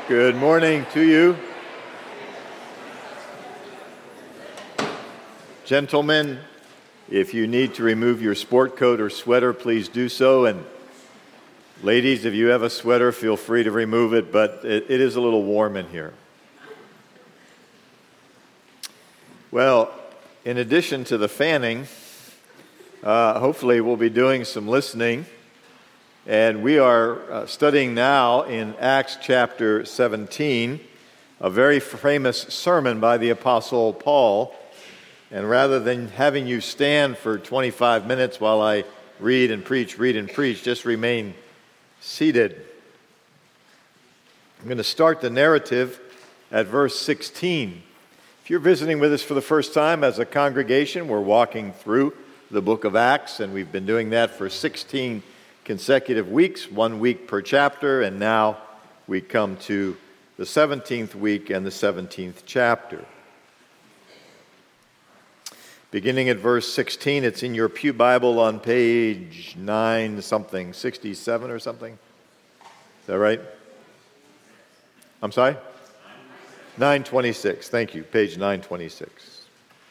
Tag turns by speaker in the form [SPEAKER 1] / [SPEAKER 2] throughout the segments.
[SPEAKER 1] Good morning to you. Gentlemen, if you need to remove your sport coat or sweater, please do so. And ladies, if you have a sweater, feel free to remove it, but it is a little warm in here. Well, in addition to the fanning, hopefully we'll be doing some listening. And we are studying now in Acts chapter 17, a very famous sermon by the Apostle Paul. And rather than having you stand for 25 minutes while I read and preach, just remain seated. I'm going to start the narrative at verse 16. If you're visiting with us for the first time as a congregation, we're walking through the book of Acts, and we've been doing that for 16 consecutive weeks, 1 week per chapter, and now we come to the 17th week and the 17th chapter. Beginning at verse 16, it's in your pew Bible on page 67 or something. Is that right? I'm sorry? 926. Thank you. Page 926.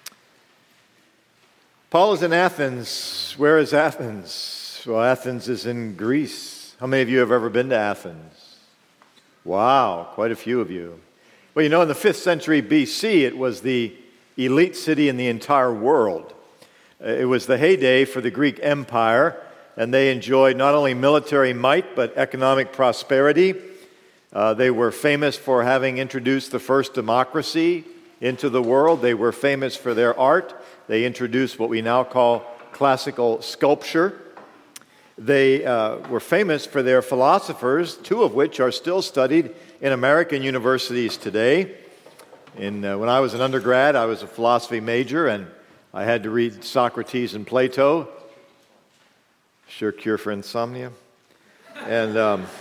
[SPEAKER 1] Paul is in Athens. Where is Athens? Well, Athens is in Greece. How many of you have ever been to Athens? Wow, quite a few of you. Well, you know, in the 5th century BC, it was the elite city in the entire world. It was the heyday for the Greek Empire, and they enjoyed not only military might, but economic prosperity. They were famous for having introduced the first democracy into the world. They were famous for their art. They introduced what we now call classical sculpture. They were famous for their philosophers, 2 of which are still studied in American universities today. When I was an undergrad, I was a philosophy major, and I had to read Socrates and Plato. Sure cure for insomnia. And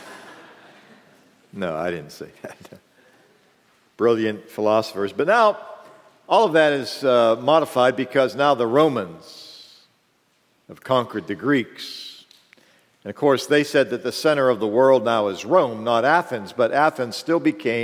[SPEAKER 1] no, I didn't say that. Brilliant philosophers. But now, all of that is modified because now the Romans have conquered the Greeks. And of course, they said that the center of the world now is Rome, not Athens, but Athens still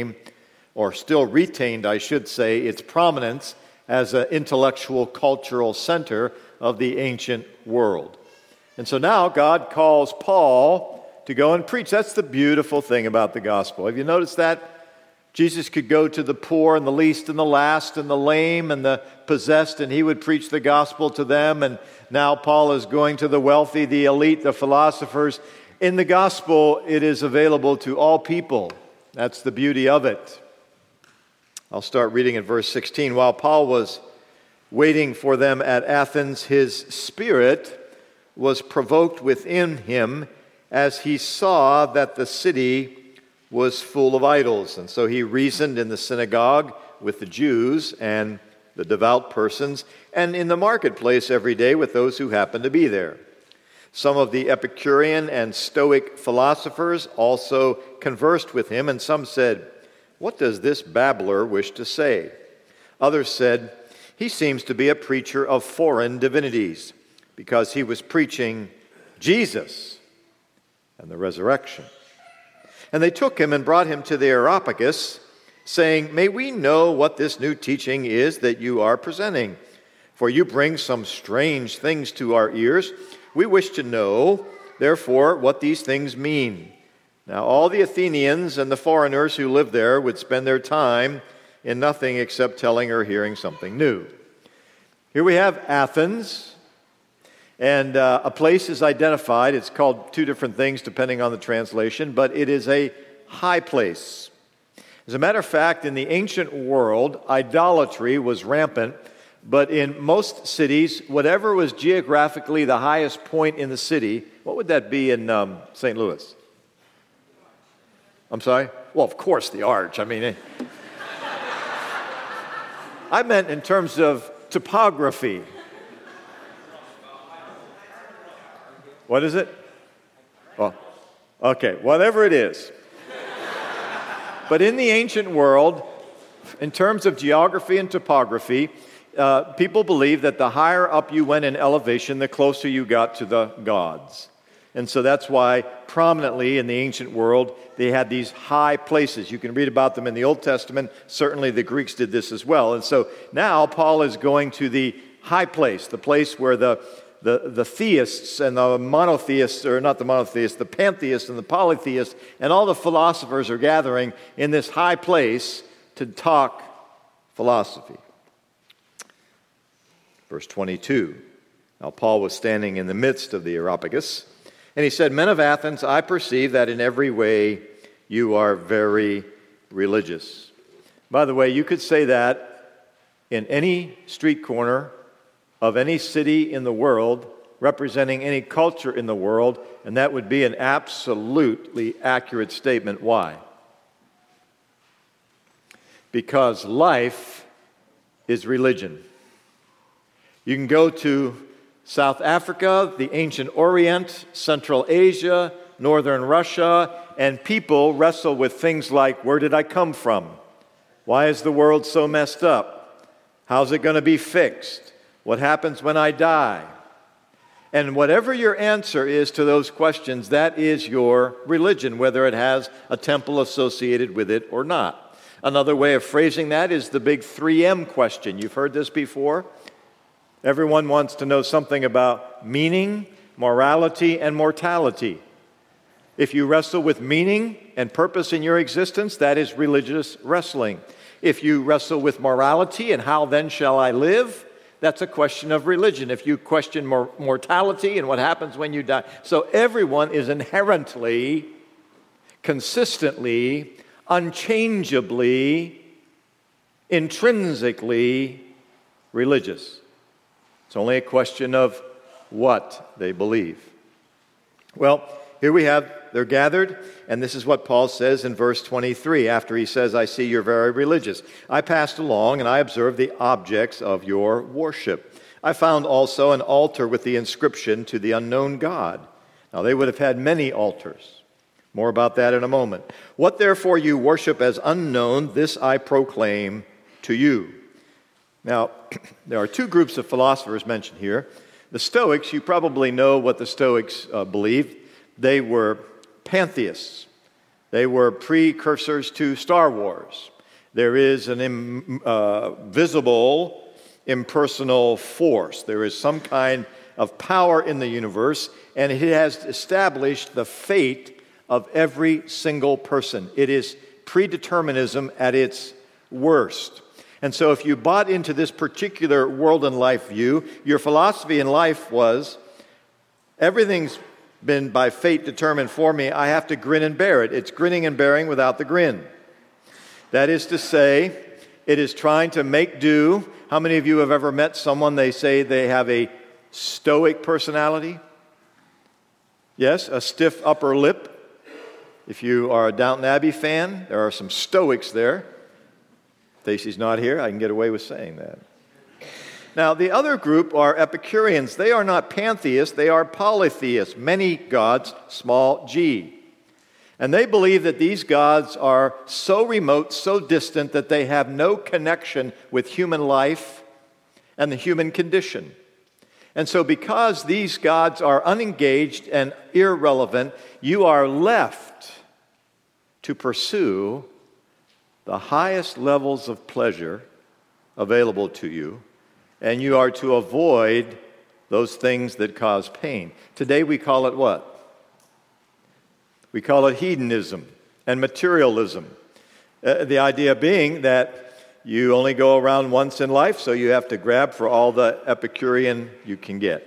[SPEAKER 1] retained, I should say, its prominence as an intellectual, cultural center of the ancient world. And so now God calls Paul to go and preach. That's the beautiful thing about the gospel. Have you noticed that? Jesus could go to the poor and the least and the last and the lame and the possessed, and he would preach the gospel to them. And now Paul is going to the wealthy, the elite, the philosophers. In the gospel, it is available to all people. That's the beauty of it. I'll start reading at verse 16. While Paul was waiting for them at Athens, his spirit was provoked within him as he saw that the city was full of idols. And so he reasoned in the synagogue with the Jews and the devout persons, and in the marketplace every day with those who happened to be there. Some of the Epicurean and Stoic philosophers also conversed with him, and some said, "What does this babbler wish to say?" Others said, "He seems to be a preacher of foreign divinities, because he was preaching Jesus and the resurrection." And they took him and brought him to the Areopagus, saying, "May we know what this new teaching is that you are presenting? For you bring some strange things to our ears. We wish to know, therefore, what these things mean." Now all the Athenians and the foreigners who lived there would spend their time in nothing except telling or hearing something new. Here we have Athens, and a place is identified. It's called 2 different things depending on the translation, but it is a high place. As a matter of fact, in the ancient world, idolatry was rampant, but in most cities, whatever was geographically the highest point in the city, what would that be in St. Louis? I'm sorry? Well, of course, the Arch. I meant in terms of topography. What is it? Oh, okay, whatever it is. But in the ancient world, in terms of geography and topography, people believed that the higher up you went in elevation, the closer you got to the gods. And so that's why prominently in the ancient world, they had these high places. You can read about them in the Old Testament. Certainly the Greeks did this as well. And so now Paul is going to the high place, the place where the theists and the monotheists, or not the monotheists, the pantheists and the polytheists, and all the philosophers are gathering in this high place to talk philosophy. Verse 22. Now Paul was standing in the midst of the Areopagus, and he said, "Men of Athens, I perceive that in every way you are very religious." By the way, you could say that in any street corner of any city in the world, representing any culture in the world, and that would be an absolutely accurate statement. Why? Because life is religion. You can go to South Africa, the ancient Orient, Central Asia, northern Russia, and people wrestle with things like, where did I come from? Why is the world so messed up? How's it going to be fixed? What happens when I die? And whatever your answer is to those questions, that is your religion, whether it has a temple associated with it or not. Another way of phrasing that is the big 3M question. You've heard this before? Everyone wants to know something about meaning, morality, and mortality. If you wrestle with meaning and purpose in your existence, that is religious wrestling. If you wrestle with morality and how then shall I live, that's a question of religion. If you question mortality and what happens when you die. So everyone is inherently, consistently, unchangeably, intrinsically religious. It's only a question of what they believe. Well, here we have, they're gathered, and this is what Paul says in verse 23, after he says, "I see you're very religious. I passed along, and I observed the objects of your worship. I found also an altar with the inscription, 'To the unknown God.'" Now, they would have had many altars. More about that in a moment. "What therefore you worship as unknown, this I proclaim to you." Now, there are two groups of philosophers mentioned here. The Stoics, you probably know what the Stoics believed. They were pantheists. They were precursors to Star Wars. There is an invisible, impersonal force. There is some kind of power in the universe, and it has established the fate of every single person. It is predeterminism at its worst. And so if you bought into this particular world and life view, your philosophy in life was, everything's been by fate determined for me, I have to grin and bear it. It's grinning and bearing without the grin. That is to say, it is trying to make do. How many of you have ever met someone, they say they have a stoic personality? Yes, a stiff upper lip. If you are a Downton Abbey fan, there are some stoics there. Stacy's not here. I can get away with saying that. Now, the other group are Epicureans. They are not pantheists. They are polytheists. Many gods, small g. And they believe that these gods are so remote, so distant, that they have no connection with human life and the human condition. And so because these gods are unengaged and irrelevant, you are left to pursue the highest levels of pleasure available to you, and you are to avoid those things that cause pain. Today we call it what? We call it hedonism and materialism. The idea being that you only go around once in life, so you have to grab for all the Epicurean you can get.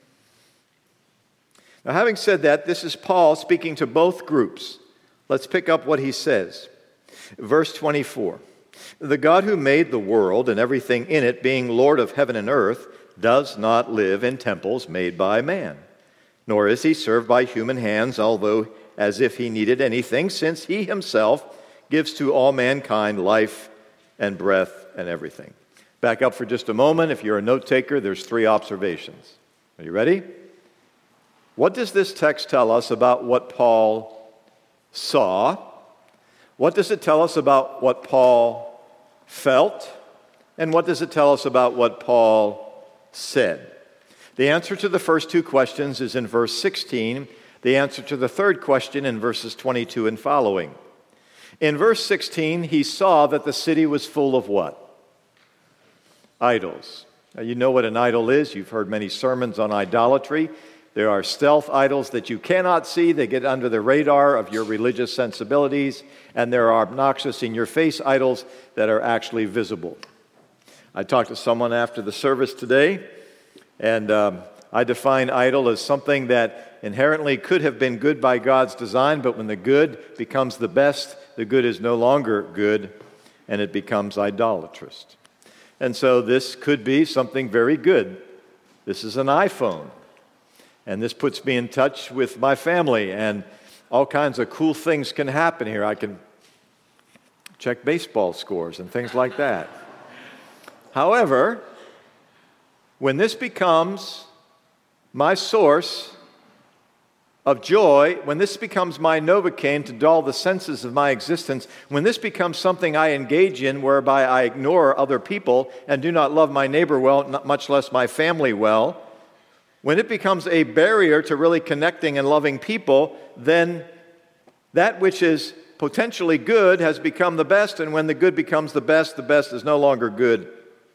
[SPEAKER 1] Now, having said that, this is Paul speaking to both groups. Let's pick up what he says. Verse 24, "The God who made the world and everything in it, being Lord of heaven and earth, does not live in temples made by man, nor is he served by human hands, although as if he needed anything, since he himself gives to all mankind life and breath and everything." Back up for just a moment. If you're a note taker, there's 3 observations. Are you ready? What does this text tell us about what Paul saw? What does it tell us about what Paul felt? And what does it tell us about what Paul said? The answer to the first 2 questions is in verse 16. the answer to the third question in verses 22 and following. In verse 16, he saw that the city was full of what? Idols. Now, you know what an idol is. You've heard many sermons on idolatry. There are stealth idols that you cannot see. They get under the radar of your religious sensibilities. And there are obnoxious in-your-face idols that are actually visible. I talked to someone after the service today, and I define idol as something that inherently could have been good by God's design, but when the good becomes the best, the good is no longer good, and it becomes idolatrous. And so this could be something very good. This is an iPhone, and this puts me in touch with my family, and all kinds of cool things can happen here. I can check baseball scores and things like that. However, when this becomes my source of joy, when this becomes my Novocaine to dull the senses of my existence, when this becomes something I engage in whereby I ignore other people and do not love my neighbor well, much less my family well, when it becomes a barrier to really connecting and loving people, then that which is potentially good has become the best, and when the good becomes the best is no longer good.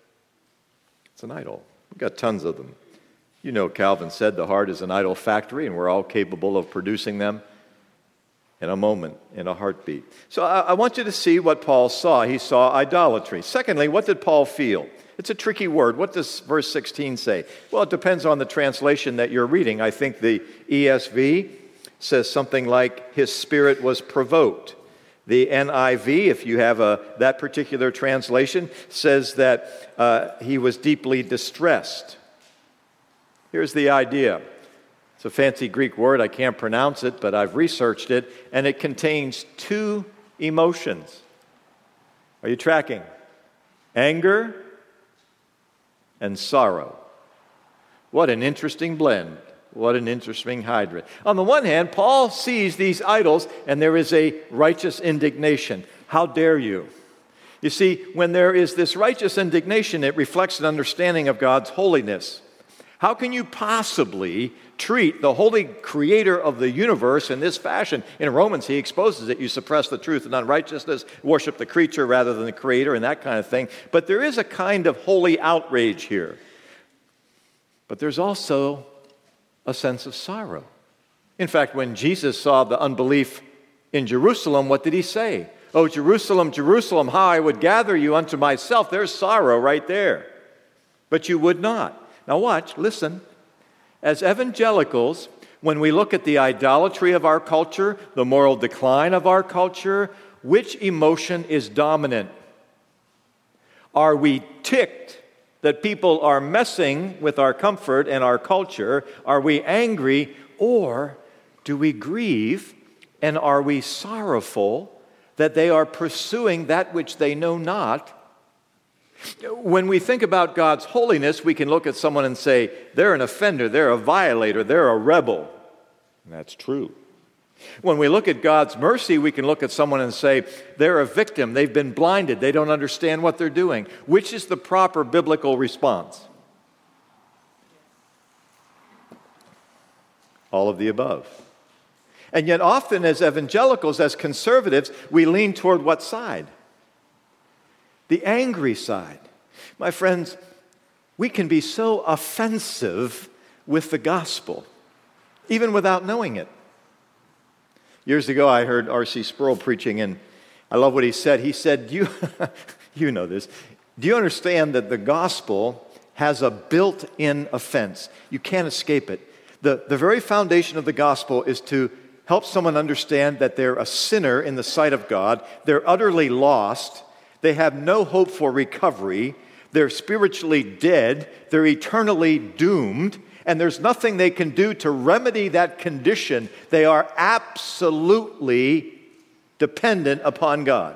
[SPEAKER 1] It's an idol. We've got tons of them. You know, Calvin said the heart is an idol factory, and we're all capable of producing them in a moment, in a heartbeat. So I want you to see what Paul saw. He saw idolatry. Secondly, what did Paul feel? It's a tricky word. What does verse 16 say? Well, it depends on the translation that you're reading. I think the ESV says something like, his spirit was provoked. The NIV, if you have that particular translation, says that he was deeply distressed. Here's the idea. It's a fancy Greek word. I can't pronounce it, but I've researched it, and it contains two emotions. Are you tracking? Anger and sorrow. What an interesting blend. What an interesting hybrid. On the one hand, Paul sees these idols, and there is a righteous indignation. How dare you? You see, when there is this righteous indignation, it reflects an understanding of God's holiness. How can you possibly treat the holy creator of the universe in this fashion? In Romans, he exposes it. You suppress the truth and unrighteousness, worship the creature rather than the creator, and that kind of thing. But there is a kind of holy outrage here. But there's also a sense of sorrow. In fact, when Jesus saw the unbelief in Jerusalem, what did he say? Oh, Jerusalem, Jerusalem, how I would gather you unto myself. There's sorrow right there. But you would not. Now watch, listen. As evangelicals, when we look at the idolatry of our culture, the moral decline of our culture, which emotion is dominant? Are we ticked that people are messing with our comfort and our culture? Are we angry, or do we grieve, and are we sorrowful that they are pursuing that which they know not? When we think about God's holiness, we can look at someone and say, they're an offender, they're a violator, they're a rebel. And that's true. When we look at God's mercy, we can look at someone and say, they're a victim, they've been blinded, they don't understand what they're doing. Which is the proper biblical response? All of the above. And yet often as evangelicals, as conservatives, we lean toward what side? The angry side. My friends, we can be so offensive with the gospel, even without knowing it. Years ago, I heard R.C. Sproul preaching, and I love what he said. He said, you know this, do you understand that the gospel has a built-in offense? You can't escape it. The very foundation of the gospel is to help someone understand that they're a sinner in the sight of God, they're utterly lost, they have no hope for recovery, they're spiritually dead, they're eternally doomed, and there's nothing they can do to remedy that condition. They are absolutely dependent upon God.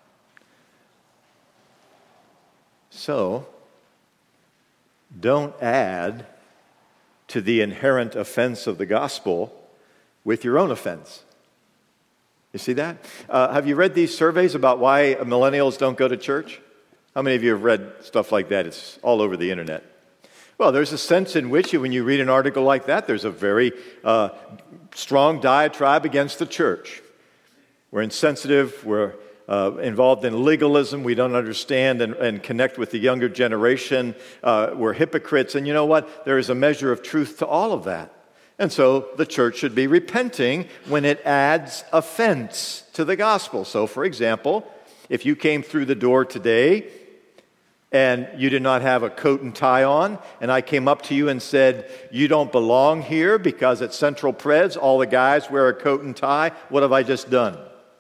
[SPEAKER 1] So, don't add to the inherent offense of the gospel with your own offense. You see that? Have you read these surveys about why millennials don't go to church? How many of you have read stuff like that? It's all over the internet. Well, there's a sense in which when you read an article like that, there's a very strong diatribe against the church. We're insensitive, we're involved in legalism, we don't understand and connect with the younger generation, we're hypocrites, and you know what? There is a measure of truth to all of that. And so the church should be repenting when it adds offense to the gospel. So, for example, if you came through the door today and you did not have a coat and tie on, and I came up to you and said, you don't belong here because at Central Preds all the guys wear a coat and tie, what have I just done?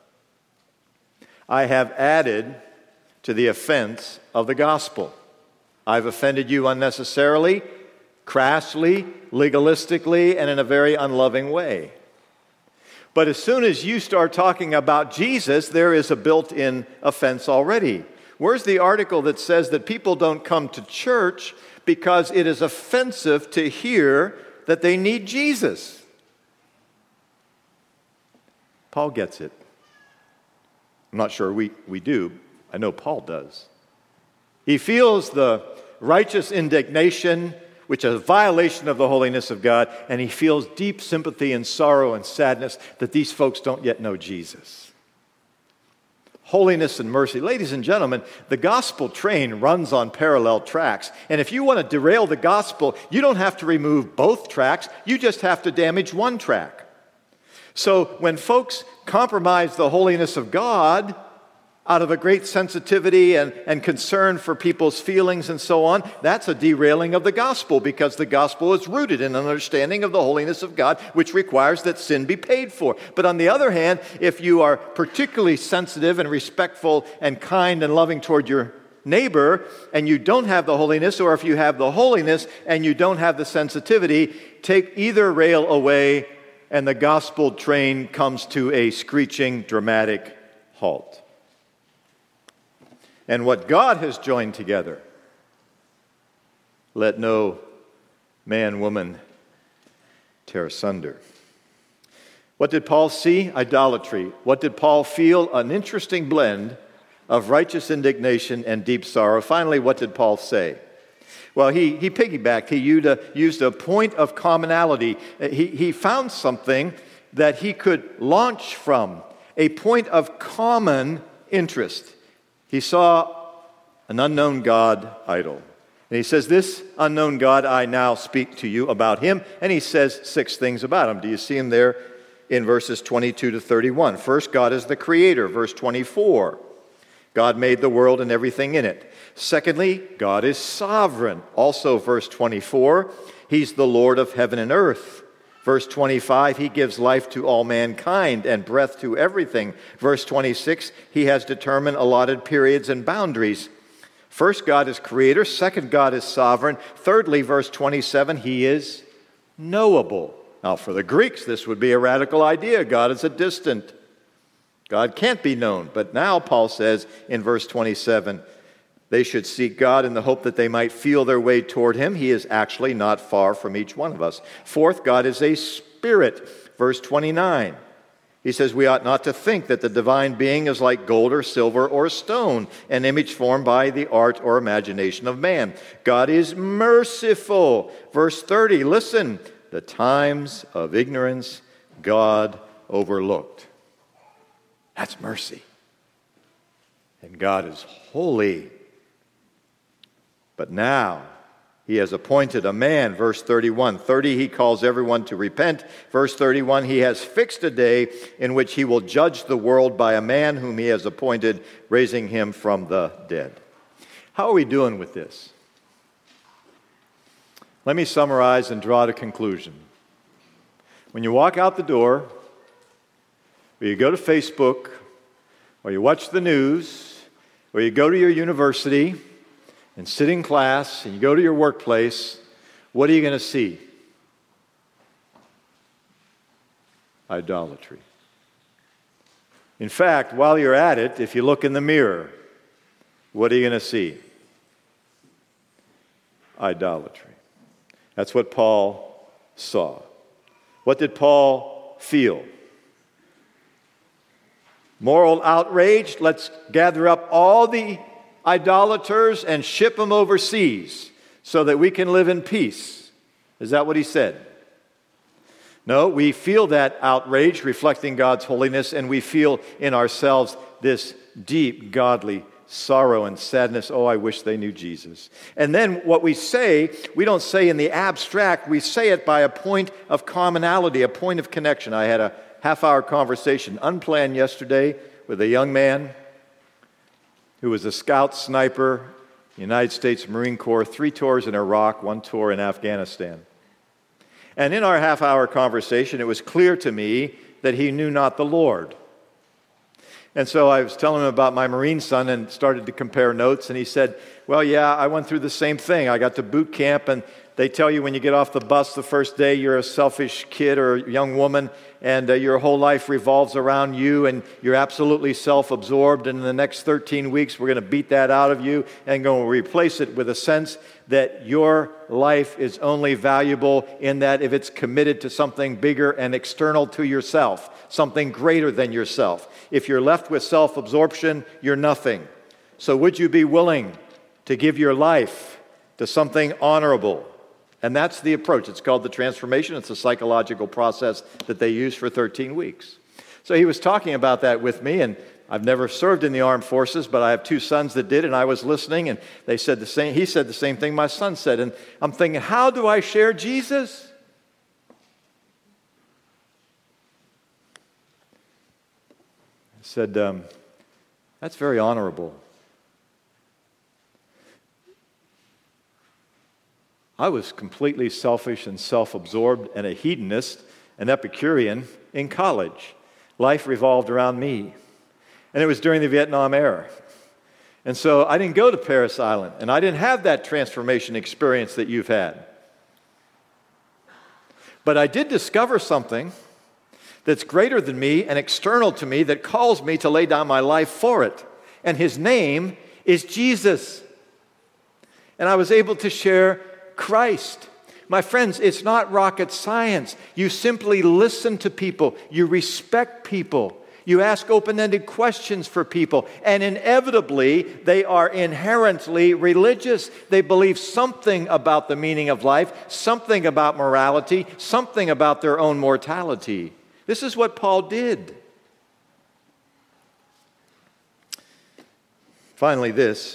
[SPEAKER 1] I have added to the offense of the gospel. I've offended you unnecessarily, crassly, legalistically, and in a very unloving way. But as soon as you start talking about Jesus, there is a built-in offense already. Where's the article that says that people don't come to church because it is offensive to hear that they need Jesus? Paul gets it. I'm not sure we do. I know Paul does. He feels the righteous indignation, which is a violation of the holiness of God, and he feels deep sympathy and sorrow and sadness that these folks don't yet know Jesus. Holiness and mercy. Ladies and gentlemen, the gospel train runs on parallel tracks, and if you want to derail the gospel, you don't have to remove both tracks, you just have to damage one track. So when folks compromise the holiness of God out of a great sensitivity and concern for people's feelings and so on, that's a derailing of the gospel, because the gospel is rooted in an understanding of the holiness of God, which requires that sin be paid for. But on the other hand, if you are particularly sensitive and respectful and kind and loving toward your neighbor, and you don't have the holiness, or if you have the holiness and you don't have the sensitivity, take either rail away, and the gospel train comes to a screeching, dramatic halt. And what God has joined together, let no man, woman tear asunder. What did Paul see? Idolatry. What did Paul feel? An interesting blend of righteous indignation and deep sorrow. Finally, what did Paul say? Well, he piggybacked. He used a point of commonality. He found something that he could launch from, a point of common interest. He saw an unknown God idol. And he says, this unknown God, I now speak to you about him. And he says 6 things about him. Do you see him there in verses 22 to 31? First, God is the creator, verse 24. God made the world and everything in it. Secondly, God is sovereign. Also, verse 24, he's the Lord of heaven and earth. Verse 25, he gives life to all mankind and breath to everything. Verse 26, he has determined allotted periods and boundaries. First, God is creator. Second, God is sovereign. Thirdly, verse 27, he is knowable. Now, for the Greeks, this would be a radical idea. God is a distant. God can't be known. But now, Paul says in verse 27, they should seek God in the hope that they might feel their way toward him. He is actually not far from each one of us. Fourth, God is a spirit. Verse 29. He says we ought not to think that the divine being is like gold or silver or stone, an image formed by the art or imagination of man. God is merciful. Verse 30. Listen, the times of ignorance God overlooked. That's mercy. And God is holy. But now he has appointed a man, verse 31. 30, he calls everyone to repent. Verse 31, he has fixed a day in which he will judge the world by a man whom he has appointed, raising him from the dead. How are we doing with this? Let me summarize and draw to conclusion. When you walk out the door, or you go to Facebook, or you watch the news, or you go to your university and sit in class, and you go to your workplace, what are you going to see? Idolatry. In fact, while you're at it, if you look in the mirror, what are you going to see? Idolatry. That's what Paul saw. What did Paul feel? Moral outrage. Let's gather up all the idolaters and ship them overseas so that we can live in peace. Is that what he said? No, we feel that outrage reflecting God's holiness, and we feel in ourselves this deep godly sorrow and sadness. Oh, I wish they knew Jesus. And then what we say, we don't say in the abstract, we say it by a point of commonality, a point of connection. I had a half-hour conversation, unplanned yesterday, with a young man who was a scout sniper, United States Marine Corps, 3 tours in Iraq, 1 tour in Afghanistan. And in our half-hour conversation, it was clear to me that he knew not the Lord. And so I was telling him about my Marine son and started to compare notes, and he said, well, yeah, I went through the same thing. I got to boot camp, and they tell you when you get off the bus the first day, you're a selfish kid or a young woman, and your whole life revolves around you, and you're absolutely self-absorbed, and in the next 13 weeks, we're going to beat that out of you and going to replace it with a sense that your life is only valuable in that if it's committed to something bigger and external to yourself, something greater than yourself. If you're left with self-absorption, you're nothing. So would you be willing to give your life to something honorable? And that's the approach. It's called the transformation. It's a psychological process that they use for 13 weeks. So he was talking about that with me, and I've never served in the armed forces, but I have 2 sons that did, and I was listening, and they said the same. He said the same thing my son said, and I'm thinking, how do I share Jesus? I said, that's very honorable. I was completely selfish and self-absorbed and a hedonist, an Epicurean in college. Life revolved around me. And it was during the Vietnam era. And so I didn't go to Parris Island, and I didn't have that transformation experience that you've had. But I did discover something that's greater than me and external to me that calls me to lay down my life for it. And his name is Jesus. And I was able to share Christ. My friends, it's not rocket science. You simply listen to people. You respect people. You ask open-ended questions for people. And inevitably, they are inherently religious. They believe something about the meaning of life, something about morality, something about their own mortality. This is what Paul did. Finally, this.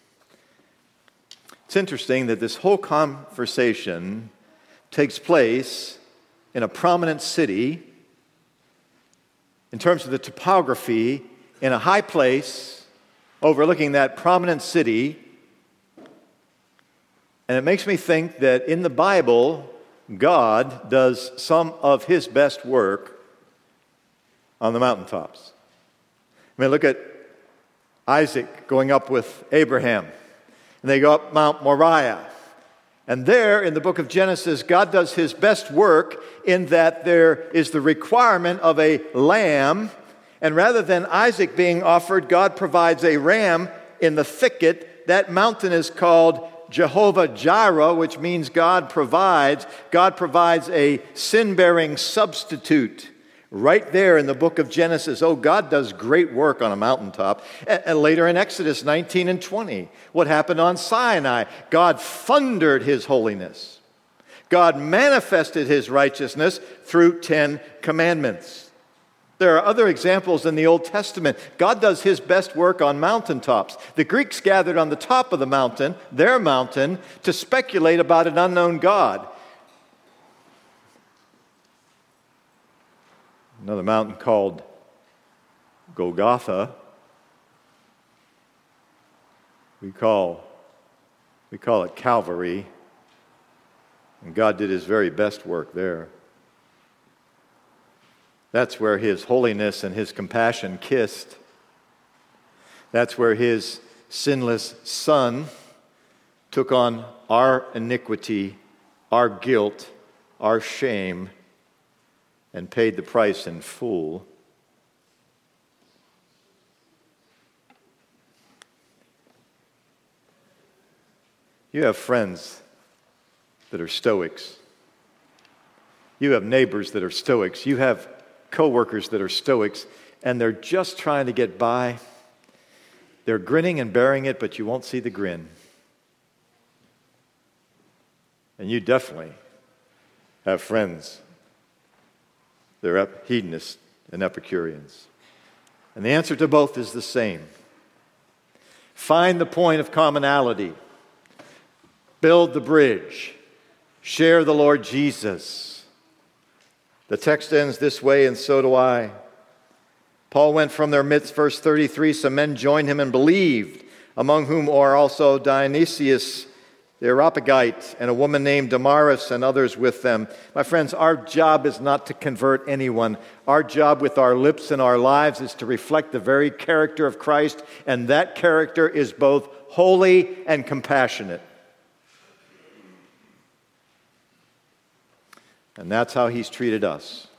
[SPEAKER 1] It's interesting that this whole conversation takes place in a prominent city, in terms of the topography, in a high place, overlooking that prominent city. And it makes me think that in the Bible, God does some of his best work on the mountaintops. I mean, look at Isaac going up with Abraham. And they go up Mount Moriah. And there, in the book of Genesis, God does his best work in that there is the requirement of a lamb. And rather than Isaac being offered, God provides a ram in the thicket. That mountain is called Jehovah Jireh, which means God provides. God provides a sin-bearing substitute. Right there in the book of Genesis. Oh, God does great work on a mountaintop. And later in Exodus 19 and 20, what happened on Sinai? God thundered his holiness. God manifested his righteousness through 10 commandments. There are other examples in the Old Testament. God does his best work on mountaintops. The Greeks gathered on the top of the mountain, their mountain, to speculate about an unknown God. Another mountain called Golgotha. We call it Calvary. And God did his very best work there. That's where his holiness and his compassion kissed. That's where his sinless Son took on our iniquity, our guilt, our shame, and paid the price in full. You have friends that are Stoics. You have neighbors that are Stoics. You have coworkers that are Stoics, and they're just trying to get by. They're grinning and bearing it, but you won't see the grin. And you definitely have friends. They're hedonists and Epicureans. And the answer to both is the same. Find the point of commonality. Build the bridge. Share the Lord Jesus. The text ends this way, and so do I. Paul went from their midst, verse 33, some men joined him and believed, among whom are also Dionysius the Areopagite and a woman named Damaris and others with them. My friends, our job is not to convert anyone. Our job with our lips and our lives is to reflect the very character of Christ, and that character is both holy and compassionate. And that's how he's treated us.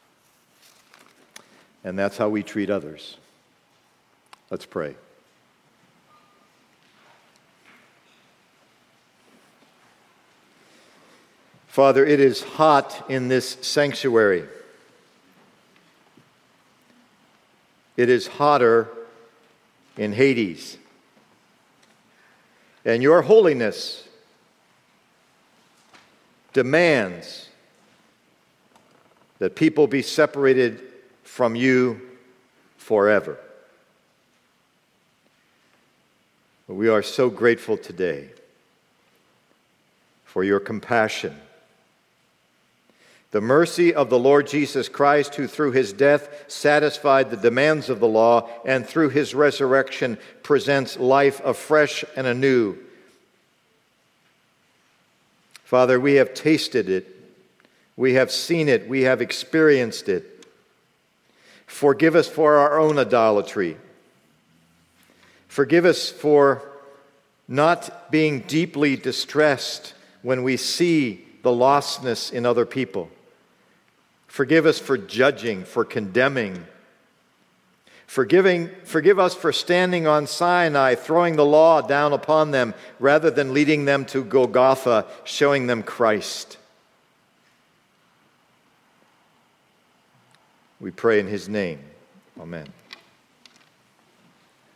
[SPEAKER 1] And that's how we treat others. Let's pray. Father, it is hot in this sanctuary. It is hotter in Hades. And your holiness demands that people be separated from you forever. But we are so grateful today for your compassion. The mercy of the Lord Jesus Christ, who through his death satisfied the demands of the law, and through his resurrection presents life afresh and anew. Father, we have tasted it. We have seen it. We have experienced it. Forgive us for our own idolatry. Forgive us for not being deeply distressed when we see the lostness in other people. Forgive us for judging, for condemning. Forgive us for standing on Sinai, throwing the law down upon them, rather than leading them to Golgotha, showing them Christ. We pray in his name. Amen.